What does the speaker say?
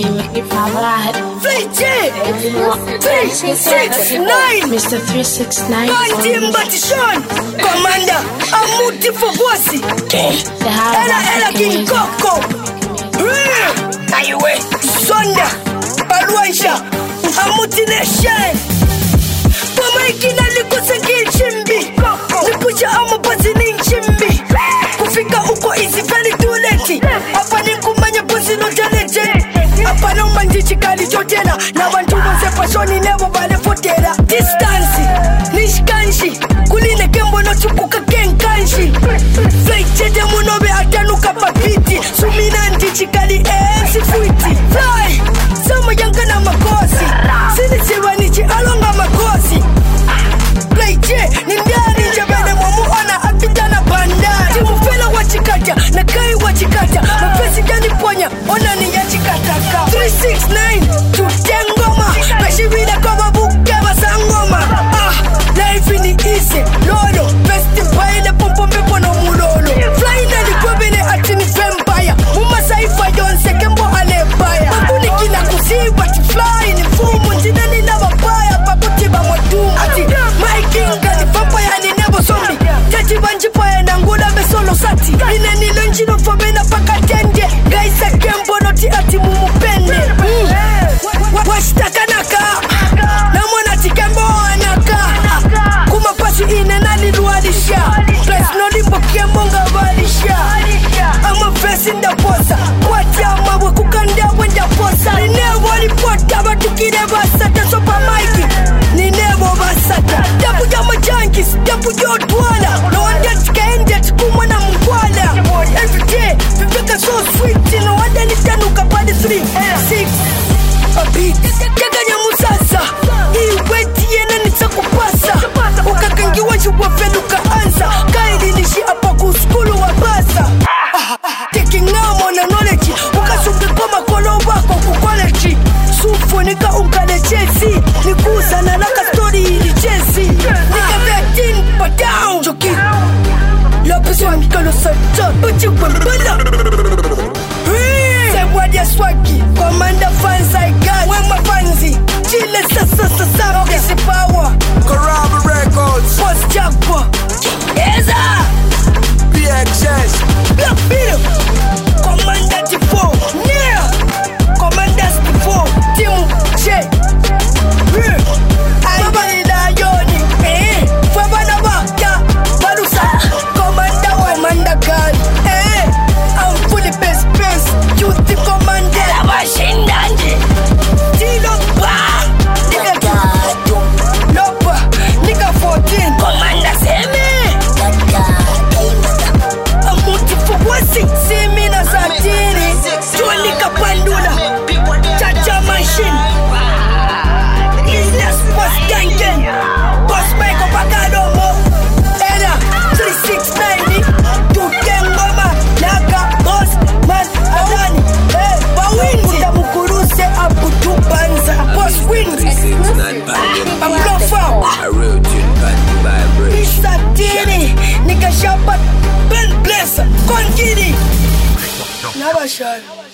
369 Mr. 369 Team Batishon Commander Amuti Fogosi Ela King Coco Ayuwe Sonda Paluansha Amuti Nation Pamaikina likose kilchimbi Nipusha amapazi ninchimbi Kufika uko easy very too late Hapa ni kumanya pussy no talete Hapa no manjichi kali chotela Na bantu bose pashoni nebo bale fotela Distance Nishkanshi Kuline kembo no chukuka kenkanshi Flight chete munobe atanuka papiti Sumina ndichi kali sifuiti Fly Sama yanga na makosi Sini siwa nichi alonga makosi Play J Nindari jabene mwamu ona apitana bandari Timu fela wachikata Na kai wachikata Mapesi jani ponya Ona ni ya chikataka 369 Tutengoma Peshivida kwa buke basangoma Life ni easy Lolo Besti paile pompombe pono mulolo Fly na likwebele atini vampire Muma saifa yonse kembo anebaya Mabuni kina kusiba Fly ni fumu njina ni na wapaya Pakutiba mwadumu Ati my king ni vampire ni nebo zombie Tati banjipaya na ngula besolo sati Ine nilo njino fomena paka tende Gaisa kembo noti ati mumupende Washtaka naka Na mwana tikembo anaka Kuma pasi ine nani luadisha Plus no limbo kiembo nga walisha Ama fesi nda posa Wati ama wakukanda wenda posa Ninevo lipota batukide basata Sopa maiki Ninevo basata Dapu jama jankis Dapu jodwala No wanda tikaende tikumwa na mkwala Everyday Viveka so sweet No wanda nitanuka padi 3, 6 A beat Kaganya musasa Iweti yena nitakupasa Ukakangiwa juwa feluka ansa Kaili nishi apa kuskulu wa basa Taking ngamo na knowledge Ukasumbi kwa makolo wako kukoleji Sufunika unkale chesi Nikuza na laka story ili chesi Nika 13 pa down Joki Lopez wankalo sacha Uchi wambala Sewadia swaki Commander fans I got Wema fanzi Chile sasa Okisi power Karama Records Post Jaguar Eza PXS Black Beetle Commander T4 Yeah Commanders T4 Team J Aibala Yoni Fabana Waka Balusa Commander Commander Gun I'm fully best Youth Commander Abashindanje Tilo Ba Nigga Lopa Nigga 14 Commander Seme Amuti Fuwasi Semi na Satiri Tuanika Pandula Chacha Machine Business Boss Gangen Boss Michael Pagadomo Era 369 Tutengoma Naka Boss Man Adani Bawindi Tamukuruse Abutubanza Boss Windy Amlofa I wrote you by vibration Satiri Nika Shabat Ben Bless Konkini Nabashal